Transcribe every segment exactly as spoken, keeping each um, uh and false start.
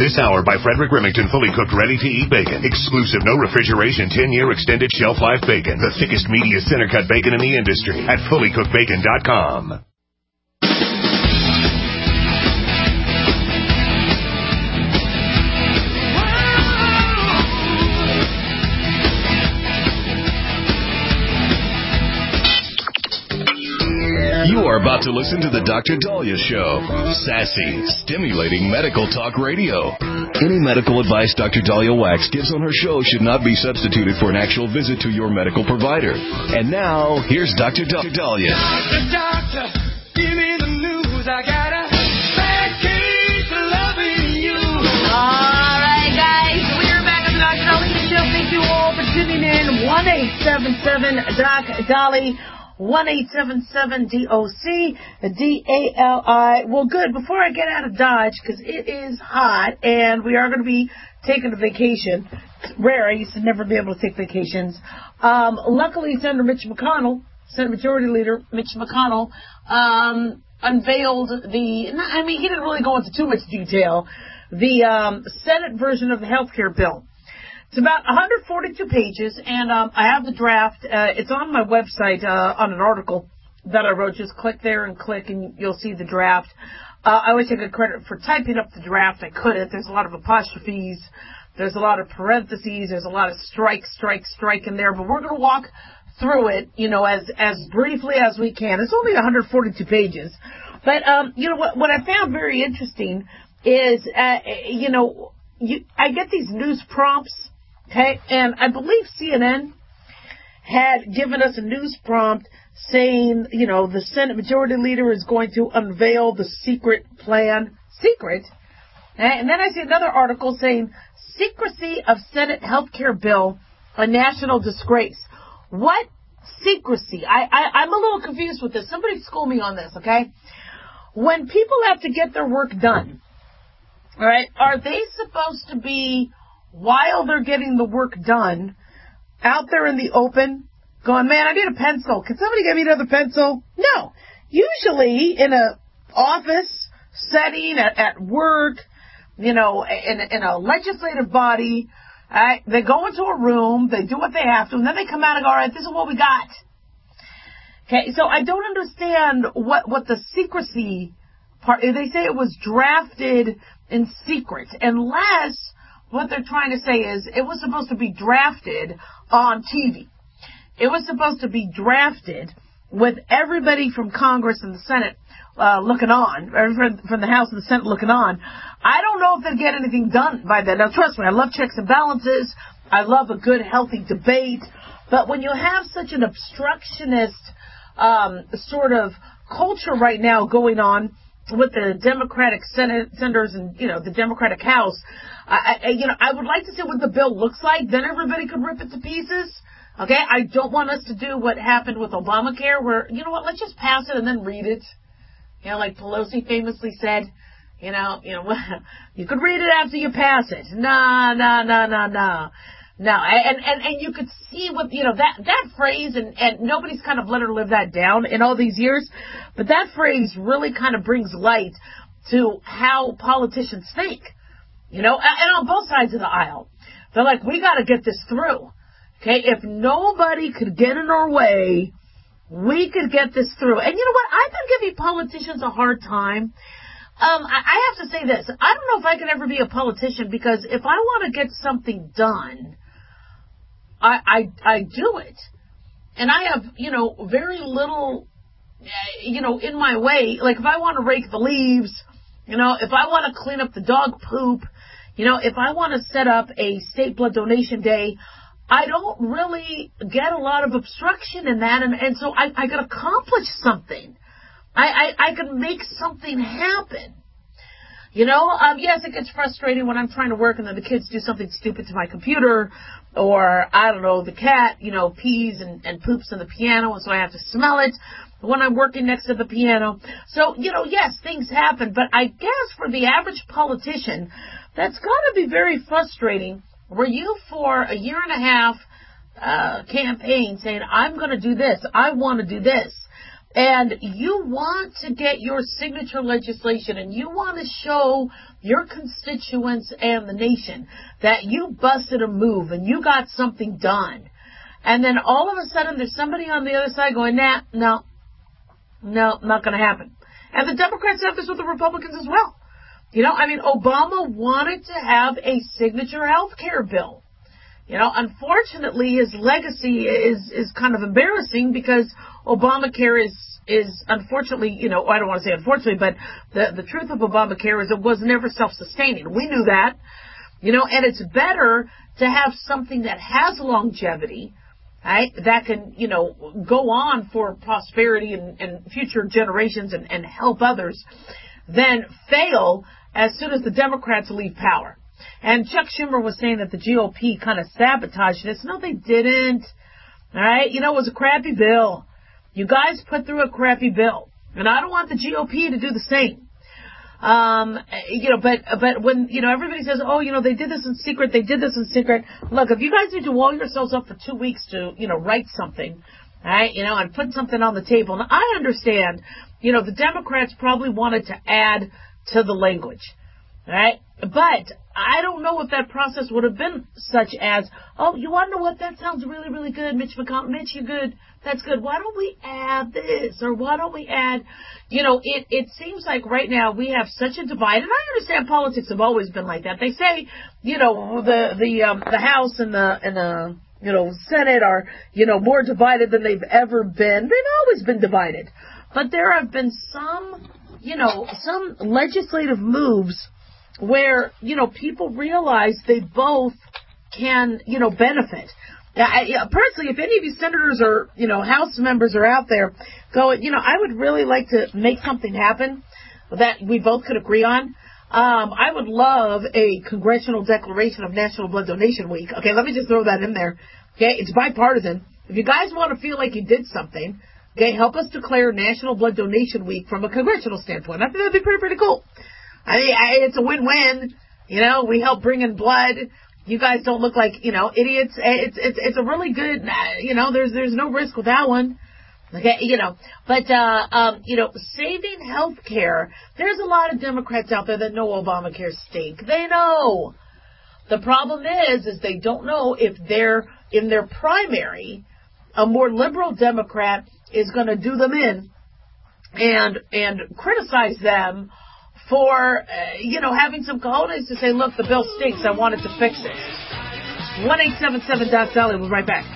This hour by Frederick Remington, fully cooked, ready-to-eat bacon. Exclusive, no refrigeration, ten-year extended shelf life bacon. The thickest, meatiest, center-cut bacon in the industry at fully cooked bacon dot com. You are about to listen to the Doctor Daliah Show. Sassy, stimulating medical talk radio. Any medical advice Doctor Daliah Wax gives on her show should not be substituted for an actual visit to your medical provider. And now, here's Doctor Daliah. Doctor, doctor, give me the news. I got a bad case of loving you. All right, guys, we're back on the Doctor Daliah Show. Thank you all for tuning in. one eight seven seven Doc Dali. one eight seven seven D O C D A L I. Well, good. Before I get out of Dodge, because it is hot, and we are going to be taking a vacation. It's rare. I used to never be able to take vacations. Um, luckily, Senator Mitch McConnell, Senate Majority Leader Mitch McConnell, um, unveiled the, I mean, he didn't really go into too much detail, the um, Senate version of the health care bill. It's about one hundred forty-two pages, and um, I have the draft. Uh, it's on my website uh, on an article that I wrote. Just click there and click, and you'll see the draft. Uh, I wish I could credit for typing up the draft. I couldn't. There's a lot of apostrophes. There's a lot of parentheses. There's a lot of strike, strike, strike in there. But we're going to walk through it, you know, as as briefly as we can. It's only one hundred forty-two pages. But, um, you know, what, what I found very interesting is, uh, you know, you, I get these news prompts. Okay, and I believe C N N had given us a news prompt saying, you know, the Senate Majority Leader is going to unveil the secret plan. Secret? And then I see another article saying, secrecy of Senate health care bill, a national disgrace. What secrecy? I, I, I'm a little confused with this. Somebody school me on this, okay? When people have to get their work done, all right, are they supposed to be, while they're getting the work done, out there in the open, going, man, I need a pencil. Can somebody give me another pencil? No. Usually in a office setting, at, at work, you know, in, in a legislative body, right, they go into a room, they do what they have to, and then they come out and go, all right, this is what we got. Okay, so I don't understand what, what the secrecy part, they say it was drafted in secret, unless what they're trying to say is it was supposed to be drafted on T V. It was supposed to be drafted with everybody from Congress and the Senate uh, looking on, or from, from the House and the Senate looking on. I don't know if they'll get anything done by then. Now, trust me, I love checks and balances. I love a good, healthy debate. But when you have such an obstructionist um, sort of culture right now going on with the Democratic Senate, senators and, you know, the Democratic House, I, I, you know, I would like to see what the bill looks like. Then everybody could rip it to pieces. Okay, I don't want us to do what happened with Obamacare, where, you know what, let's just pass it and then read it. You know, like Pelosi famously said, you know, you know, you could read it after you pass it. No, no, no, no, no. No, and, and, and you could see what, you know, that, that phrase, and, and nobody's kind of let her live that down in all these years, but that phrase really kind of brings light to how politicians think, you know, and on both sides of the aisle. They're like, we got to get this through. Okay, if nobody could get in our way, we could get this through. And you know what? I've been giving politicians a hard time. Um, I, I have to say this. I don't know if I can ever be a politician, because if I want to get something done, I, I, I do it. And I have, you know, very little, you know, in my way. Like if I want to rake the leaves, you know, if I want to clean up the dog poop, you know, if I want to set up a state blood donation day, I don't really get a lot of obstruction in that. And, and so I, I can accomplish something. I, I, I can make something happen. You know, um, yes, it gets frustrating when I'm trying to work and then the kids do something stupid to my computer, or, I don't know, the cat, you know, pees and, and poops on the piano, and so I have to smell it when I'm working next to the piano. So, you know, yes, things happen, but I guess for the average politician, that's got to be very frustrating, where you, for a year and a half, uh, campaign saying, I'm going to do this, I want to do this. and you want to get your signature legislation and you want to show your constituents and the nation that you busted a move and you got something done, and then all of a sudden there's somebody on the other side going, nah, no, no, not going to happen. And the Democrats have this with the Republicans as well. You know, I mean, Obama wanted to have a signature health care bill. You know, unfortunately, his legacy is, is kind of embarrassing because Obamacare is, is unfortunately, you know, I don't want to say unfortunately, but the, the truth of Obamacare is it was never self-sustaining. We knew that, you know, and it's better to have something that has longevity, right, that can, you know, go on for prosperity and, and future generations and, and help others than fail as soon as the Democrats leave power. And Chuck Schumer was saying that the G O P kind of sabotaged this. No, they didn't. All right? You know, it was a crappy bill. You guys put through a crappy bill. And I don't want the G O P to do the same. Um, you know, but, but when, you know, everybody says, oh, you know, they did this in secret, they did this in secret. Look, if you guys need to wall yourselves up for two weeks to, you know, write something, all right, you know, and put something on the table. Now, I understand, you know, the Democrats probably wanted to add to the language, all right? But I don't know if that process would have been such as, oh, you want to know what? That sounds really, really good, Mitch McConnell. Mitch, you're good. That's good. Why don't we add this? Or why don't we add, you know, it, it seems like right now we have such a divide. And I understand politics have always been like that. They say, you know, the, the, um, the House and the, and the, you know, Senate are, you know, more divided than they've ever been. They've always been divided. But there have been some, you know, some legislative moves where, you know, people realize they both can, you know, benefit. I, personally, if any of you senators or, you know, House members are out there going, you know, I would really like to make something happen that we both could agree on. Um, I would love a congressional declaration of National Blood Donation Week. Okay, let me just throw that in there. Okay, it's bipartisan. If you guys want to feel like you did something, okay, help us declare National Blood Donation Week from a congressional standpoint. I think that'd be pretty, pretty cool. I mean, I, it's a win-win. You know, we help bring in blood. You guys don't look like, you know, idiots. It's it's it's a really good, you know, there's there's no risk with that one. Okay, you know, but, uh, um, you know, saving health care, there's a lot of Democrats out there that know Obamacare stink. They know. The problem is, is they don't know if they're, in their primary, a more liberal Democrat is going to do them in and, and criticize them for, uh, you know, having some cojones to say, look, the bill stinks. I wanted to fix it. one eight seven seven Doc Dolly. We'll be right back.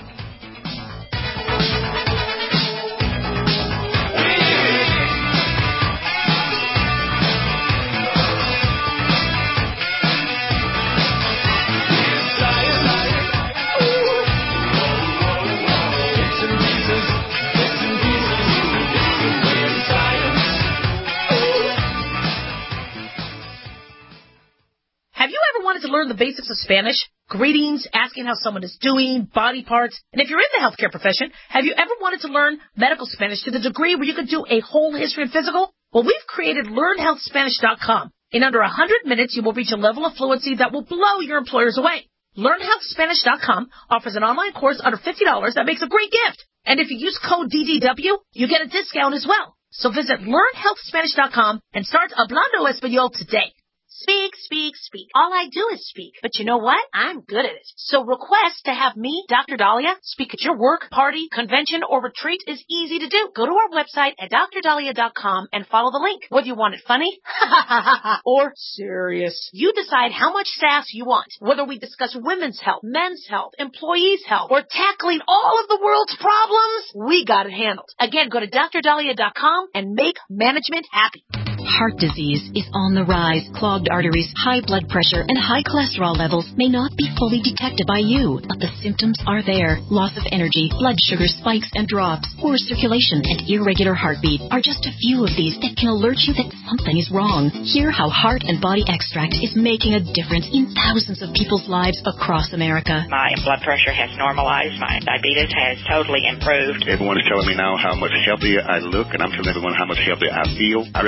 Have you ever wanted to learn the basics of Spanish? Greetings, asking how someone is doing, body parts. And if you're in the healthcare profession, have you ever wanted to learn medical Spanish to the degree where you could do a whole history and physical? Well, we've created learn health spanish dot com. In under one hundred minutes, you will reach a level of fluency that will blow your employers away. learn health spanish dot com offers an online course under fifty dollars that makes a great gift. And if you use code D D W, you get a discount as well. So visit learn health spanish dot com and start Hablando Español today. Speak, speak, speak. All I do is speak. But you know what? I'm good at it. So request to have me, Doctor Dahlia, speak at your work, party, convention, or retreat is easy to do. Go to our website at dr dahlia dot com and follow the link. Whether you want it funny or serious, you decide how much sass you want. Whether we discuss women's health, men's health, employees' health, or tackling all of the world's problems, we got it handled. Again, go to dr dahlia dot com and make management happy. Heart disease is on the rise. Clogged arteries, high blood pressure, and high cholesterol levels may not be fully detected by you, but the symptoms are there. Loss of energy, blood sugar spikes and drops, poor circulation, and irregular heartbeat are just a few of these that can alert you that something is wrong. Hear how Heart and Body Extract is making a difference in thousands of people's lives across America. My blood pressure has normalized. My diabetes has totally improved. Everyone is telling me now how much healthier I look, and I'm telling everyone how much healthier I feel. I recommend Heart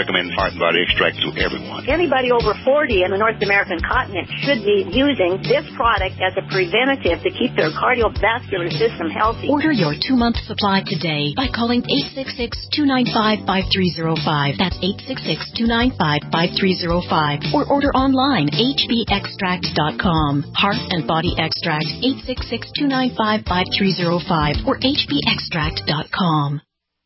Heart and Body Extract to everyone. Anybody over forty in the North American continent should be using this product as a preventative to keep their cardiovascular system healthy. Order your two-month supply today by calling eight six six, two nine five, five three zero five. That's eight six six, two nine five, five three zero five. Or order online, h b extract dot com. Heart and Body Extract, eight six six, two nine five, five three zero five or h b extract dot com.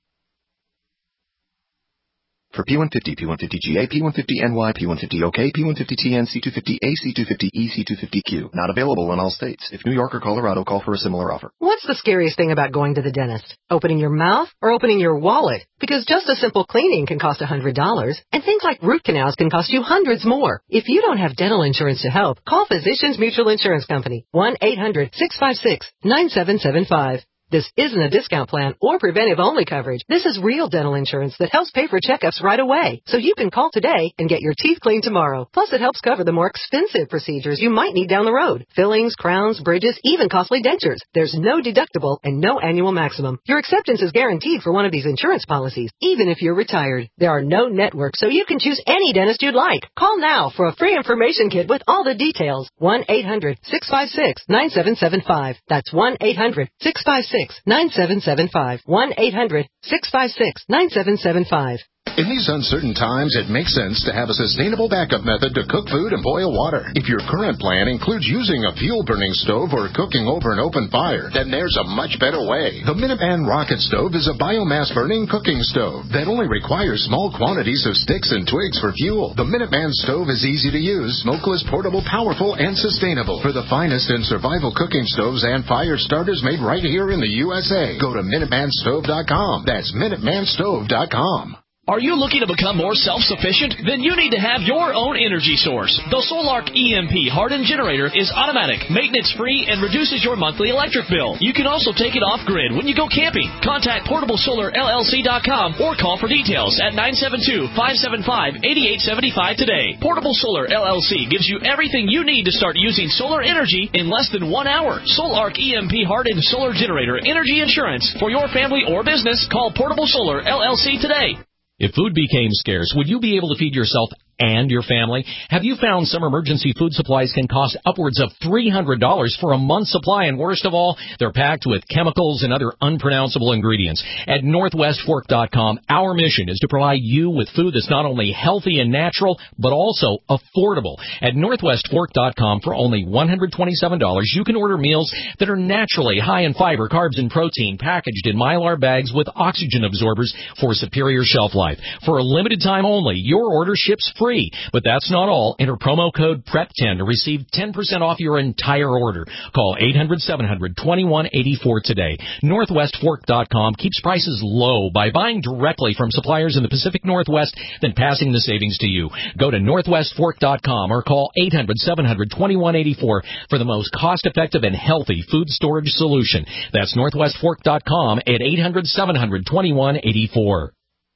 For P one fifty, P one fifty G A, P one fifty N Y, P one fifty O K, P one fifty T N, C two fifty A, C two fifty E, C two fifty Q. Not available in all states. If New York or Colorado, call for a similar offer. What's the scariest thing about going to the dentist? Opening your mouth or opening your wallet? Because just a simple cleaning can cost one hundred dollars, and things like root canals can cost you hundreds more. If you don't have dental insurance to help, call Physicians Mutual Insurance Company, one eight hundred, six five six, nine seven seven five. This isn't a discount plan or preventive-only coverage. This is real dental insurance that helps pay for checkups right away. So you can call today and get your teeth cleaned tomorrow. Plus, it helps cover the more expensive procedures you might need down the road. Fillings, crowns, bridges, even costly dentures. There's no deductible and no annual maximum. Your acceptance is guaranteed for one of these insurance policies, even if you're retired. There are no networks, so you can choose any dentist you'd like. Call now for a free information kit with all the details. one eight hundred, six five six, nine seven seven five. That's one eight hundred, six five six, nine seven seven five. one eight hundred, six five six, nine seven seven five. In these uncertain times, it makes sense to have a sustainable backup method to cook food and boil water. If your current plan includes using a fuel-burning stove or cooking over an open fire, then there's a much better way. The Minuteman Rocket Stove is a biomass-burning cooking stove that only requires small quantities of sticks and twigs for fuel. The Minuteman Stove is easy to use, smokeless, portable, powerful, and sustainable. For the finest in survival cooking stoves and fire starters made right here in the U S A, go to Minuteman Stove dot com. That's Minuteman Stove dot com. Are you looking to become more self-sufficient? Then you need to have your own energy source. The Solark E M P hardened generator is automatic, maintenance-free, and reduces your monthly electric bill. You can also take it off-grid when you go camping. Contact portable solar L L C dot com or call for details at nine seven two, five seven five, eight eight seven five today. Portable Solar L L C gives you everything you need to start using solar energy in less than one hour. Solark E M P hardened solar generator energy insurance for your family or business. Call Portable Solar L L C today. If food became scarce, would you be able to feed yourself and your family? Have you found some emergency food supplies can cost upwards of three hundred dollars for a month's supply? And worst of all, they're packed with chemicals and other unpronounceable ingredients. At Northwest Fork dot com, our mission is to provide you with food that's not only healthy and natural, but also affordable. At Northwest Fork dot com, for only one hundred twenty-seven dollars, you can order meals that are naturally high in fiber, carbs, and protein, packaged in Mylar bags with oxygen absorbers for superior shelf life. For a limited time only, your order ships free. But that's not all. Enter promo code P R E P ten to receive ten percent off your entire order. Call eight hundred, seven hundred, twenty-one eighty-four today. Northwest Fork dot com keeps prices low by buying directly from suppliers in the Pacific Northwest, then passing the savings to you. Go to Northwest Fork dot com or call eight hundred, seven hundred, twenty-one eighty-four for the most cost-effective and healthy food storage solution. That's Northwest Fork dot com at eight hundred, seven hundred, twenty-one eighty-four.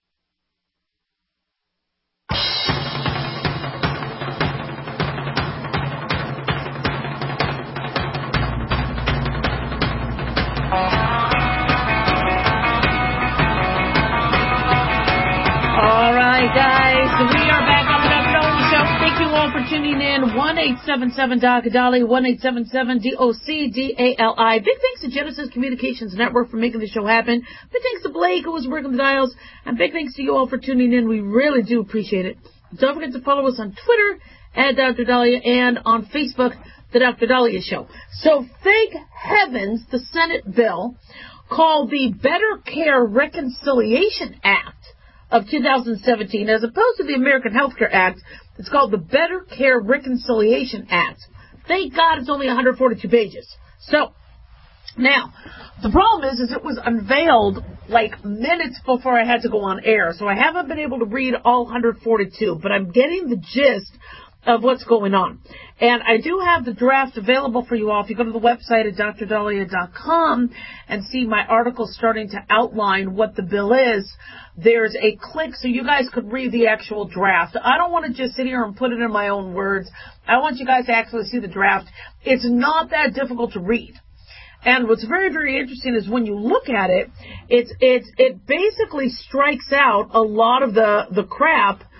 Guys, we are back on the Doctor Dolly Show. Thank you all for tuning in. one eight seven seven Doc Dolly, one eight seven seven D O C D A L I. Big thanks to Genesis Communications Network for making the show happen. Big thanks to Blake, who was working the dials. And big thanks to you all for tuning in. We really do appreciate it. Don't forget to follow us on Twitter at Doctor Dahlia and on Facebook, The Doctor Dahlia Show. So thank heavens the Senate bill called the Better Care Reconciliation Act of two thousand seventeen, as opposed to the American Health Care Act, it's called the Better Care Reconciliation Act. Thank God it's only one hundred forty-two pages. So, now, the problem is, is it was unveiled like minutes before I had to go on air, so I haven't been able to read all one hundred forty-two, but I'm getting the gist of what's going on. And I do have the draft available for you all. If you go to the website at Dr Dahlia dot com and see my article starting to outline what the bill is, there's a click so you guys could read the actual draft. I don't want to just sit here and put it in my own words. I want you guys to actually see the draft. It's not that difficult to read. And what's very, very interesting is when you look at it, it's, it's, it basically strikes out a lot of the, the crap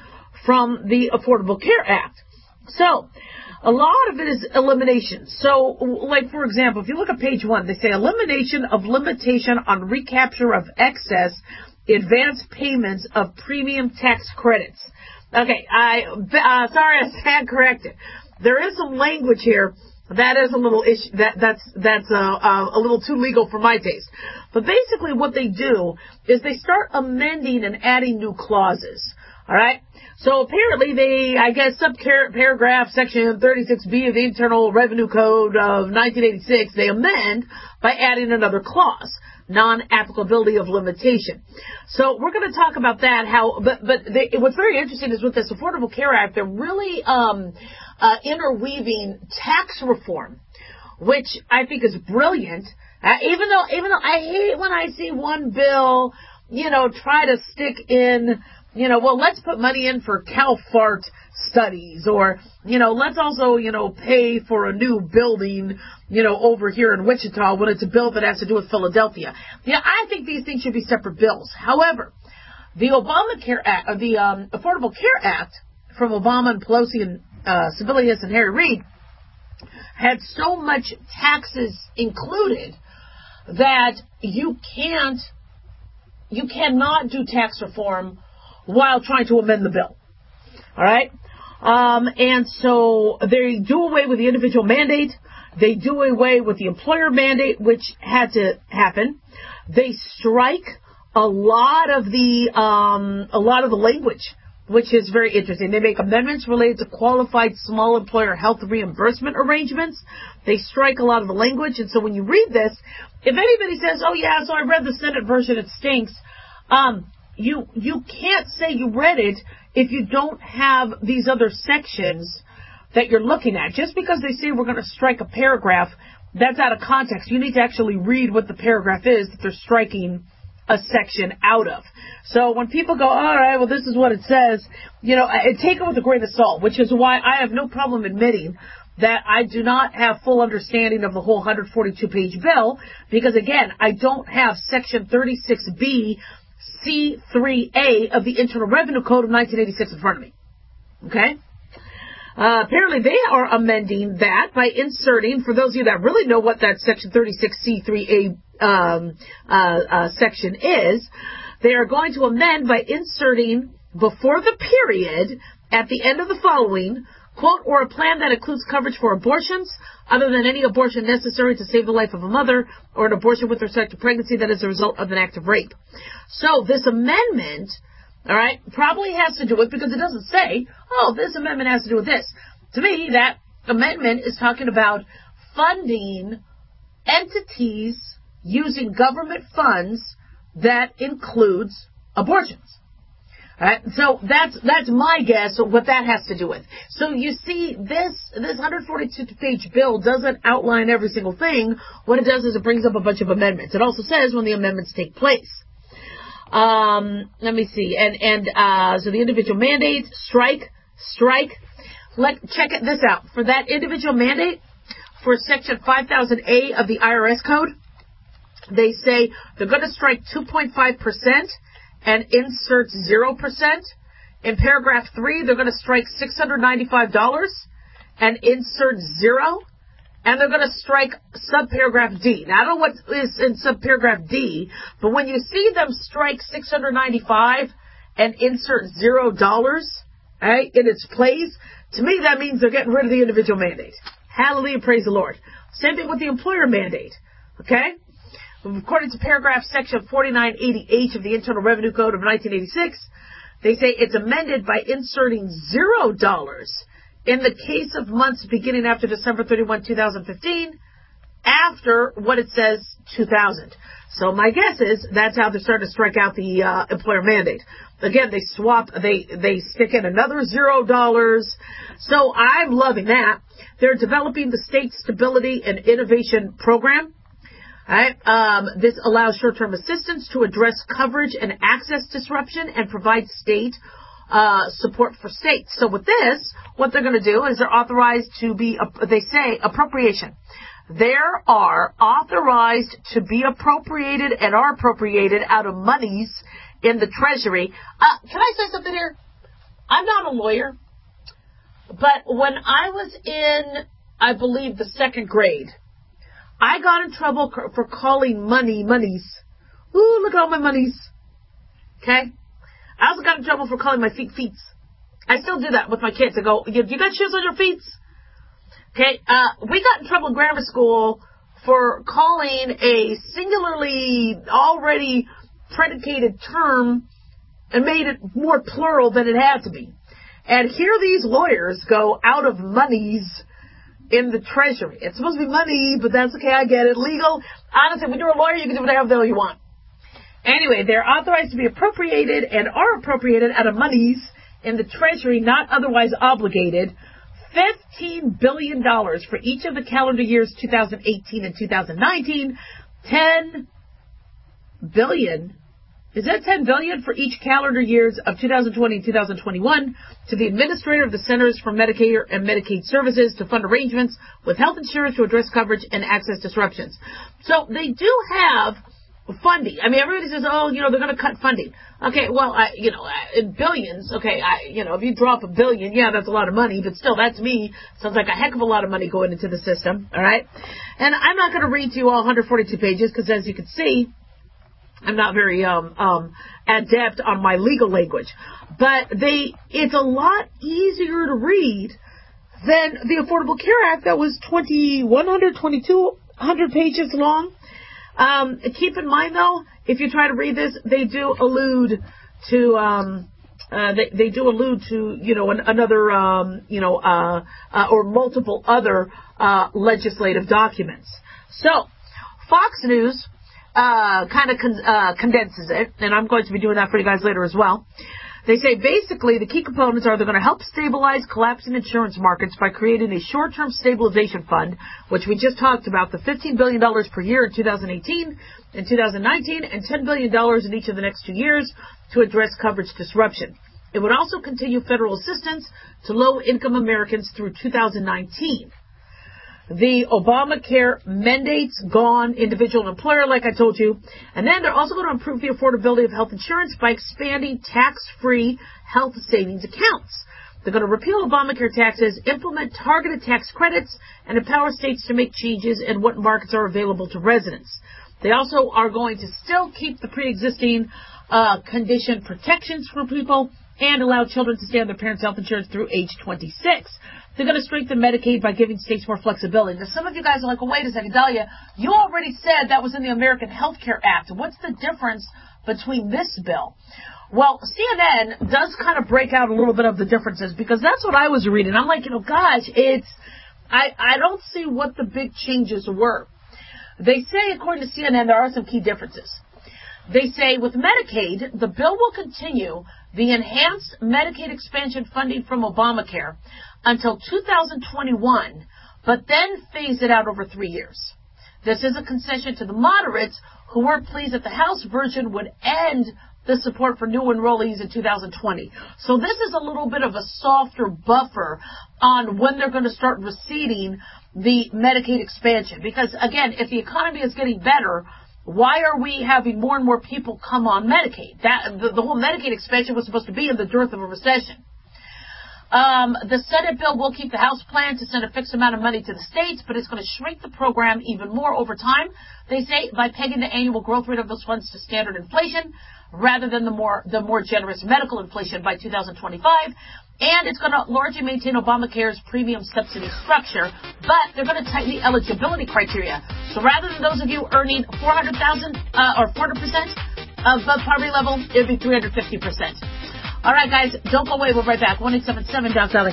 from the Affordable Care Act. So, a lot of it is elimination. So, like, for example, if you look at page one, they say elimination of limitation on recapture of excess advance payments of premium tax credits. Okay, I, uh, sorry, I stand corrected. There is some language here that is a little issue, that, that's, that's, uh, uh, a little too legal for my taste. But basically what they do is they start amending and adding new clauses. Alright? So apparently they, I guess, sub-paragraph section thirty-six B of the Internal Revenue Code of nineteen eighty-six, they amend by adding another clause, non-applicability of limitation. So we're going to talk about that, how, but, but they, what's very interesting is with this Affordable Care Act, they're really, um, uh, interweaving tax reform, which I think is brilliant. Uh, even though, even though I hate when I see one bill, you know, try to stick in, you know, well, let's put money in for CalFART studies, or, you know, let's also, you know, pay for a new building, you know, over here in Wichita when it's a bill that has to do with Philadelphia. Yeah, I think these things should be separate bills. However, the Obamacare Act, or the um, Affordable Care Act from Obama and Pelosi and uh, Sebelius and Harry Reid had so much taxes included that you can't, you cannot do tax reform while trying to amend the bill. All right? Um, and so they do away with the individual mandate. They do away with the employer mandate, which had to happen. They strike a lot of the um, a lot of the language, which is very interesting. They make amendments related to qualified small employer health reimbursement arrangements. They strike a lot of the language. And so when you read this, if anybody says, oh, yeah, so I read the Senate version, it stinks, um, You you can't say you read it if you don't have these other sections that you're looking at. Just because they say we're going to strike a paragraph, that's out of context. You need to actually read what the paragraph is that they're striking a section out of. So when people go, all right, well, this is what it says, you know, take it with a grain of salt, which is why I have no problem admitting that I do not have full understanding of the whole one hundred forty-two page bill, because, again, I don't have Section thirty-six B C three A of the Internal Revenue Code of nineteen eighty-six in front of me. Okay? Uh, apparently they are amending that by inserting, for those of you that really know what that Section thirty-six C three A um, uh, uh, section is, they are going to amend by inserting before the period at the end of the following, quote, or a plan that includes coverage for abortions other than any abortion necessary to save the life of a mother, or an abortion with respect to pregnancy that is a result of an act of rape. So this amendment, all right, probably has to do with, because it doesn't say, oh, this amendment has to do with this. To me, that amendment is talking about funding entities using government funds that includes abortions. All right, so that's that's my guess of what that has to do with. So you see, this this one hundred forty-two page bill doesn't outline every single thing. What it does is it brings up a bunch of amendments. It also says when the amendments take place. Um, let me see, and and uh, so the individual mandates, strike, strike. Let check it, this out for that individual mandate for Section five thousand A of the I R S code. They say they're going to strike two point five percent. And insert zero percent. In paragraph three, they're going to strike six hundred ninety-five dollars and insert zero. And they're going to strike subparagraph D. Now, I don't know what is in subparagraph D, but when you see them strike six hundred ninety-five dollars and insert zero dollars, right, in its place, to me that means they're getting rid of the individual mandate. Hallelujah, praise the Lord. Same thing with the employer mandate, okay? According to paragraph section forty-nine eighty H of the Internal Revenue Code of nineteen eighty-six, they say it's amended by inserting zero dollars in the case of months beginning after December thirty-first, twenty fifteen, after what it says two thousand. So my guess is that's how they're starting to strike out the uh, employer mandate. Again, they swap, they they stick in another zero dollars. So I'm loving that. They're developing the State Stability and Innovation Program. Right. Um, this allows short-term assistance to address coverage and access disruption and provide state uh, support for states. So with this, what they're going to do is they're authorized to be, uh, they say, appropriation. There are authorized to be appropriated and are appropriated out of monies in the Treasury. Uh, can I say something here? I'm not a lawyer, but when I was in, I believe, the second grade, I got in trouble for calling money monies. Ooh, look at all my monies. Okay? I also got in trouble for calling my feet feet. I still do that with my kids. I go, you got shoes on your feet? Okay? Uh, we got in trouble in grammar school for calling a singularly already predicated term and made it more plural than it had to be. And here these lawyers go out of monies in the Treasury. It's supposed to be money, but that's okay, I get it. Legal. Honestly, when you're a lawyer, you can do whatever the hell you want. Anyway, they're authorized to be appropriated and are appropriated out of monies in the Treasury, not otherwise obligated. fifteen billion dollars for each of the calendar years two thousand eighteen and two thousand nineteen. ten billion dollars. Is that ten billion dollars for each calendar years of two thousand twenty and two thousand twenty-one to the administrator of the Centers for Medicare and Medicaid Services to fund arrangements with health insurance to address coverage and access disruptions. So they do have funding. I mean, everybody says, oh, you know, they're going to cut funding. Okay, well, I, you know, in billions, okay, I, you know, if you drop a billion, yeah, that's a lot of money, but still, that to me sounds like a heck of a lot of money going into the system, all right? And I'm not going to read to you all one hundred forty-two pages because, as you can see, I'm not very um, um, adept on my legal language. But they, it's a lot easier to read than the Affordable Care Act that was twenty-one hundred, twenty-two hundred pages long. Um, keep in mind, though, if you try to read this, they do allude to, um, uh, they, they do allude to, you know, an, another, um, you know, uh, uh, or multiple other uh, legislative documents. So, Fox News uh, kind of con- uh, condenses it, and I'm going to be doing that for you guys later as well. They say basically the key components are they're going to help stabilize collapsing insurance markets by creating a short-term stabilization fund, which we just talked about, the fifteen billion dollars per year in two thousand eighteen and two thousand nineteen, and ten billion dollars in each of the next two years to address coverage disruption. It would also continue federal assistance to low-income Americans through two thousand nineteen. The Obamacare mandates gone, individual and employer, like I told you. And then they're also going to improve the affordability of health insurance by expanding tax-free health savings accounts. They're going to repeal Obamacare taxes, implement targeted tax credits, and empower states to make changes in what markets are available to residents. They also are going to still keep the pre-existing uh, condition protections for people and allow children to stay on their parents' health insurance through age twenty-six. They're going to strengthen Medicaid by giving states more flexibility. Now, some of you guys are like, well, wait a second, Dahlia, you already said that was in the American Health Care Act. What's the difference between this bill? Well, C N N does kind of break out a little bit of the differences because that's what I was reading. I'm like, you know, gosh, it's, I, I don't see what the big changes were. They say, according to C N N, there are some key differences. They say with Medicaid, the bill will continue the enhanced Medicaid expansion funding from Obamacare until two thousand twenty-one, but then phase it out over three years. This is a concession to the moderates who weren't pleased that the House version would end the support for new enrollees in two thousand twenty. So this is a little bit of a softer buffer on when they're going to start receding the Medicaid expansion. Because, again, if the economy is getting better, why are we having more and more people come on Medicaid? That the, the whole Medicaid expansion was supposed to be in the dearth of a recession. Um, the Senate bill will keep the House plan to send a fixed amount of money to the states, but it's going to shrink the program even more over time, they say, by pegging the annual growth rate of those funds to standard inflation rather than the more the more generous medical inflation by two thousand twenty-five. And it's going to largely maintain Obamacare's premium subsidy structure, but they're going to tighten the eligibility criteria. So rather than those of you earning four hundred thousand dollars uh, or four hundred percent above poverty level, it would be three hundred fifty percent. All right, guys, don't go away. We'll be right back. one eight seven seven, Doc Dolly.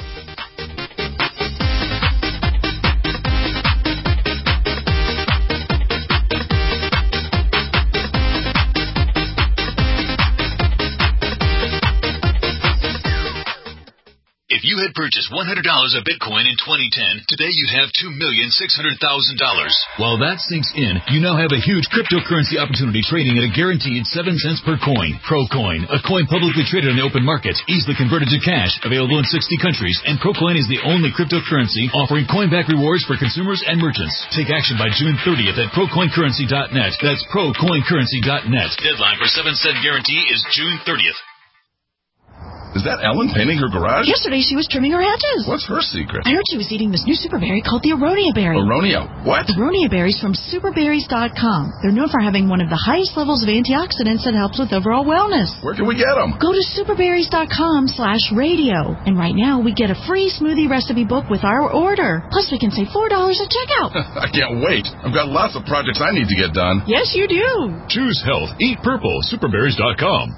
If you had purchased one hundred dollars of Bitcoin in twenty ten, today you'd have two million six hundred thousand dollars. While that sinks in, you now have a huge cryptocurrency opportunity trading at a guaranteed seven cents per coin. ProCoin, a coin publicly traded on the open market, easily converted to cash, available in sixty countries, and ProCoin is the only cryptocurrency offering coin-back rewards for consumers and merchants. Take action by June thirtieth at pro coin currency dot net. That's pro coin currency dot net. Deadline for seven cent guarantee is June thirtieth. Is that Ellen painting her garage? Yesterday she was trimming her hedges. What's her secret? I heard she was eating this new super berry called the Aronia berry. Aronia? What? Aronia berries from super berries dot com. They're known for having one of the highest levels of antioxidants that helps with overall wellness. Where can we get them? Go to super berries dot com slash radio. And right now we get a free smoothie recipe book with our order. Plus we can save four dollars at checkout. I can't wait. I've got lots of projects I need to get done. Yes, you do. Choose health. Eat purple. super berries dot com.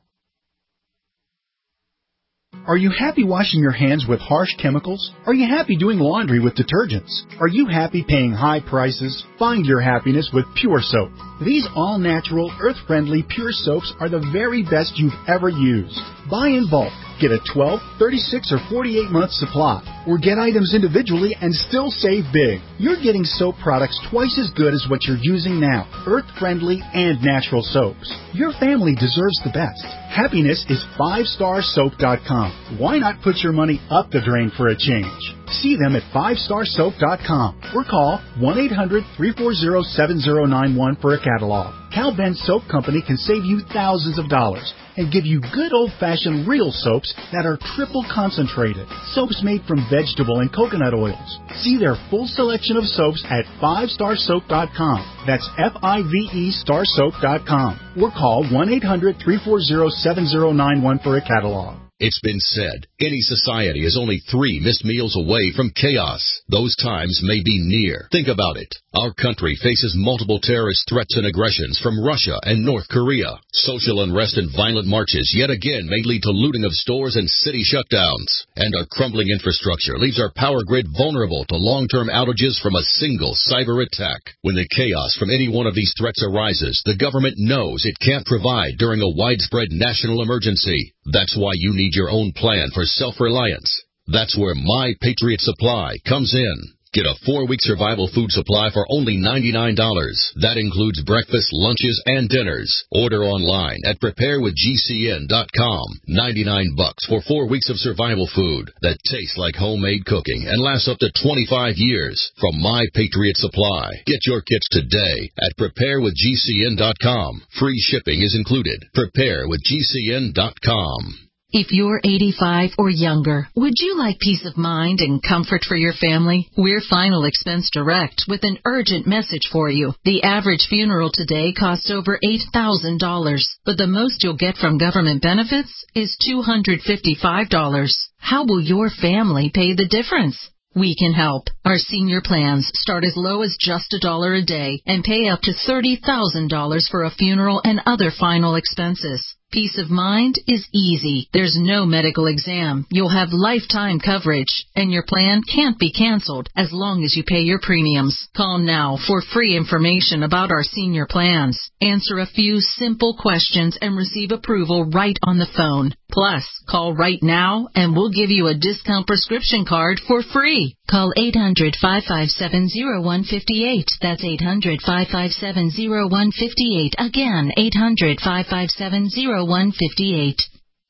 Are you happy washing your hands with harsh chemicals? Are you happy doing laundry with detergents? Are you happy paying high prices? Find your happiness with Pure Soap. These all-natural, earth-friendly Pure Soaps are the very best you've ever used. Buy in bulk. Get a twelve, thirty-six, or forty-eight month supply. Or get items individually and still save big. You're getting soap products twice as good as what you're using now. Earth-friendly and natural soaps. Your family deserves the best. Happiness is five star soap dot com. Why not put your money up the drain for a change? See them at five star soap dot com or call one eight hundred, three four zero, seven zero nine one for a catalog. Cal Ben Soap Company can save you thousands of dollars and give you good old-fashioned real soaps that are triple concentrated. Soaps made from vegetable and coconut oils. See their full selection of soaps at five star soap dot com. That's F I V E star soap dot com. Or call one eight hundred, three four zero, seven zero nine one for a catalog. It's been said, any society is only three missed meals away from chaos. Those times may be near. Think about it. Our country faces multiple terrorist threats and aggressions from Russia and North Korea. Social unrest and violent marches yet again may lead to looting of stores and city shutdowns. And our crumbling infrastructure leaves our power grid vulnerable to long-term outages from a single cyber attack. When the chaos from any one of these threats arises, the government knows it can't provide during a widespread national emergency. That's why you need your own plan for self-reliance. That's where My Patriot Supply comes in. Get a four-week survival food supply for only ninety-nine dollars. That includes breakfast, lunches, and dinners. Order online at prepare with G C N dot com. ninety-nine bucks for four weeks of survival food that tastes like homemade cooking and lasts up to twenty-five years. From My Patriot Supply. Get your kits today at prepare with G C N dot com. Free shipping is included. prepare with G C N dot com. If you're eighty-five or younger, would you like peace of mind and comfort for your family? We're Final Expense Direct with an urgent message for you. The average funeral today costs over eight thousand dollars, but the most you'll get from government benefits is two hundred fifty-five dollars. How will your family pay the difference? We can help. Our senior plans start as low as just a dollar a day and pay up to thirty thousand dollars for a funeral and other final expenses. Peace of mind is easy. There's no medical exam. You'll have lifetime coverage, and your plan can't be canceled as long as you pay your premiums. Call now for free information about our senior plans. Answer a few simple questions and receive approval right on the phone. Plus, call right now and we'll give you a discount prescription card for free. Call eight hundred, five five seven, zero one five eight. That's eight hundred, five five seven, zero one five eight. Again, eight hundred, five five seven, zero one five eight.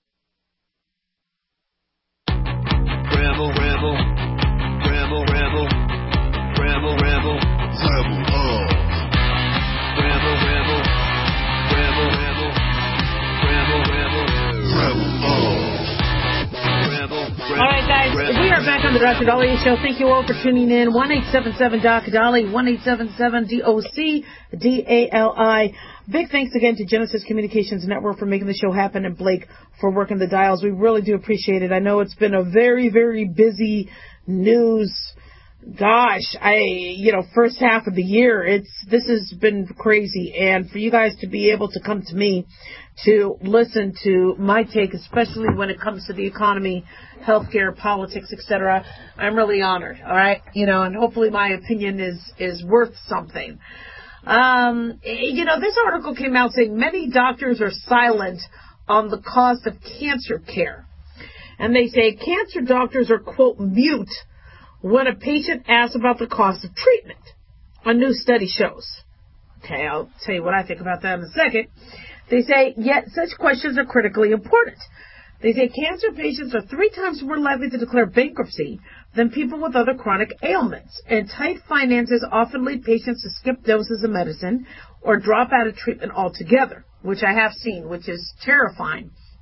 Rebel, rebel, rebel, rebel, rebel, rebel, rebel, oh. Rebel, rebel, rebel, rebel, rebel, rebel, rebel, oh. Rebel, rebel. All right, guys, we are back on the Doctor Dolly Show. Thank you all for tuning in. one eight seven seven Doc Dolly, one eight seven seven D O C D A L I. Big thanks again to Genesis Communications Network for making the show happen and Blake for working the dials. We really do appreciate it. I know it's been a very, very busy news. Gosh, I, you know, first half of the year, it's, this has been crazy. And for you guys to be able to come to me to listen to my take, especially when it comes to the economy, healthcare, politics, et cetera, I'm really honored. All right. You know, and hopefully my opinion is, is worth something. Um, you know, this article came out saying many doctors are silent on the cost of cancer care. And they say cancer doctors are, quote, mute when a patient asks about the cost of treatment. A new study shows. Okay, I'll tell you what I think about that in a second. They say, yet such questions are critically important. They say cancer patients are three times more likely to declare bankruptcy than people with other chronic ailments. And tight finances often lead patients to skip doses of medicine or drop out of treatment altogether, which I have seen, which is terrifying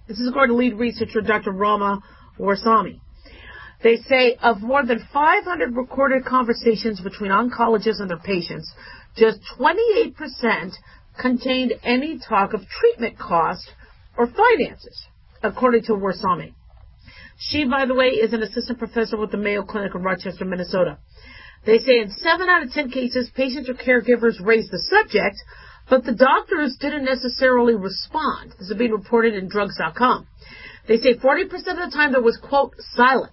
This is according to lead researcher Doctor Rama Warsami. They say of more than five hundred recorded conversations between oncologists and their patients, just twenty-eight percent contained any talk of treatment cost or finances, according to Warsami. She, by the way, is an assistant professor with the Mayo Clinic in Rochester, Minnesota. They say in seven out of ten cases, patients or caregivers raised the subject, but the doctors didn't necessarily respond. This is being reported in drugs dot com. They say forty percent of the time there was, quote, silence.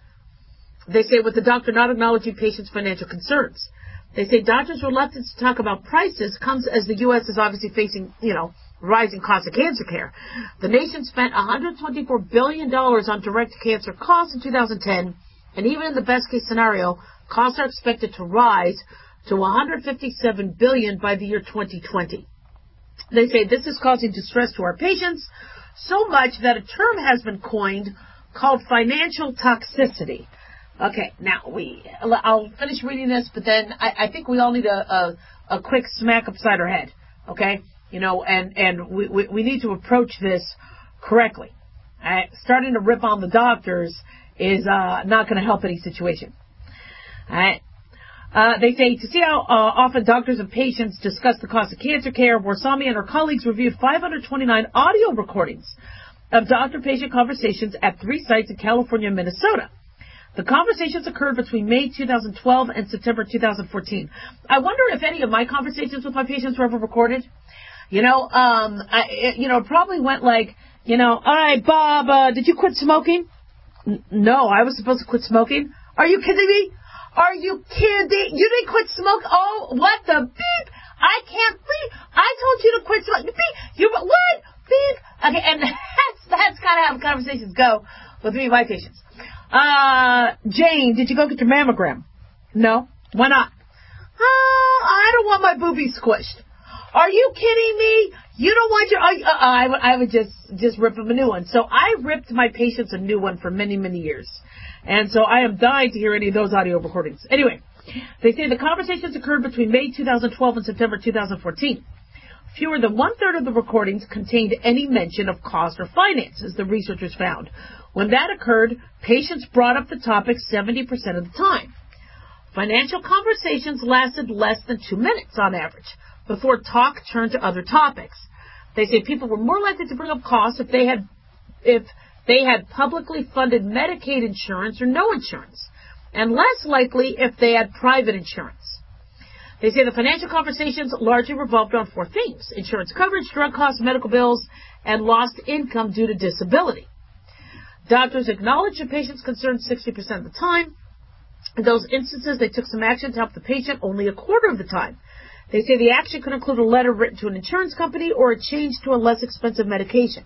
They say with the doctor not acknowledging patients' financial concerns. They say doctors' reluctance to talk about prices comes as the U S is obviously facing, you know, rising costs of cancer care. The nation spent one hundred twenty-four billion dollars on direct cancer costs in two thousand ten, and even in the best-case scenario, costs are expected to rise to one hundred fifty-seven billion dollars by the year twenty twenty. They say this is causing distress to our patients so much that a term has been coined called financial toxicity. Okay, now we, I'll finish reading this, but then I, I think we all need a, a, a quick smack upside our head, okay? You know, and, and we, we, we need to approach this correctly. Right? Starting to rip on the doctors is uh, not going to help any situation. All right. Uh, they say to see how uh, often doctors and patients discuss the cost of cancer care, Warsami and her colleagues reviewed five hundred twenty-nine audio recordings of doctor-patient conversations at three sites in California and Minnesota. The conversations occurred between May two thousand twelve and September two thousand fourteen. I wonder if any of my conversations with my patients were ever recorded. You know, um, I, it, you know, it probably went like, you know, all right, Bob, uh, did you quit smoking? N- no, I was supposed to quit smoking. Are you kidding me? Are you kidding? You didn't quit smoking? Oh, what the beep? I can't believe I told you to quit smoking. Beep. You what? Beep. Okay, and that's that's kind of how conversations go with me and my patients. Uh, Jane, did you go get your mammogram? No. Why not? Oh, I don't want my boobies squished. Are you kidding me? You don't want your... Uh, uh, I, would, I would just, just rip them a new one. So I ripped my patients a new one for many, many years. And so I am dying to hear any of those audio recordings. Anyway, they say the conversations occurred between May two thousand twelve and September two thousand fourteen. Fewer than one-third of the recordings contained any mention of cost or finances, the researchers found. When that occurred, patients brought up the topic seventy percent of the time. Financial conversations lasted less than two minutes on average before talk turned to other topics. They say people were more likely to bring up costs if they had if they had publicly funded Medicaid insurance or no insurance, and less likely if they had private insurance. They say the financial conversations largely revolved around four themes: insurance coverage, drug costs, medical bills, and lost income due to disability. Doctors acknowledged the patient's concerns sixty percent of the time. In those instances, they took some action to help the patient only a quarter of the time. They say the action could include a letter written to an insurance company or a change to a less expensive medication.